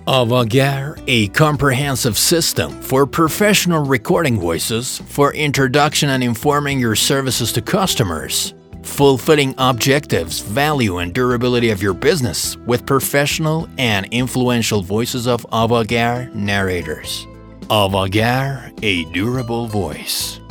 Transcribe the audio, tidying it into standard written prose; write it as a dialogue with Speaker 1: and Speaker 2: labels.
Speaker 1: Avogar, a comprehensive system for professional recording voices for introduction and informing your services to customers, fulfilling objectives, value, and durability of your business with professional and influential voices of Avogar narrators. Avogar, a durable voice.